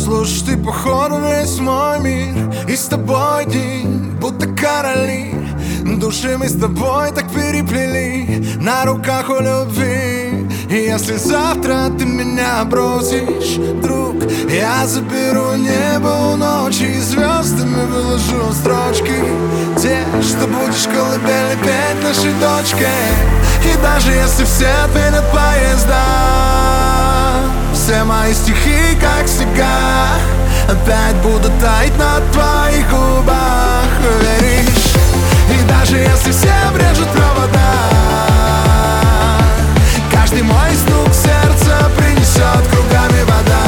Слушай, ты походу весь мой мир, и с тобой день, будто короли. Души мы с тобой так переплели на руках у любви. И если завтра ты меня бросишь, друг, я заберу небо у ночи и звездами выложу строчки, те, что будешь колыбели петь нашей дочке. И даже если все отменят поезда, все мои стихи, как снега, опять будут таять на твоих губах, веришь? И даже если все брежут провода, каждый мой стук сердца принесет кругами вода.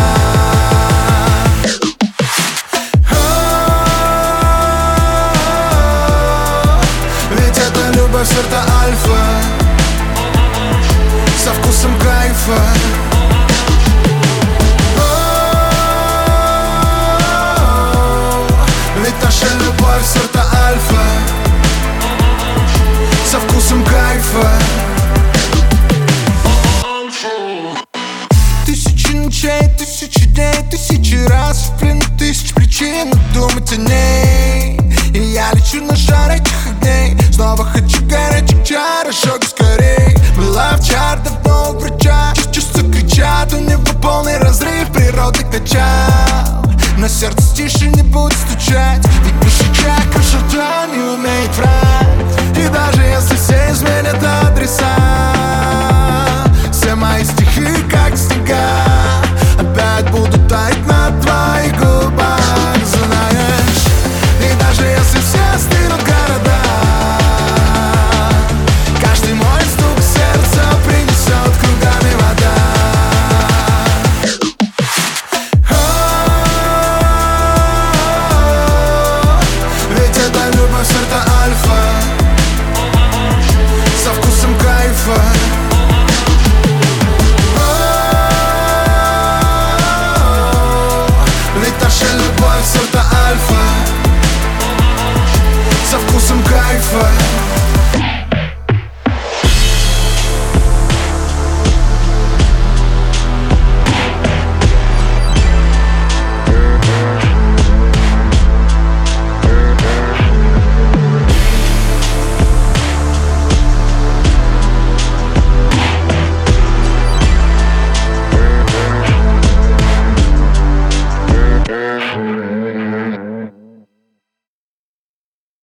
Ведь это любовь сорта альфа, со вкусом кайфа. Ведь наша любовь сорта альфа, со вкусом кайфа. Тысячи ночей, тысячи дней, тысячи раз в плену тысяч причин думать о ней. И я лечу на жар этих огней, снова хочу горячих чар, ожоги скорей. Была в чар, давно у врача, чувства кричат, у него полный разрыв природных начал. Но сердце тише не будет стучать,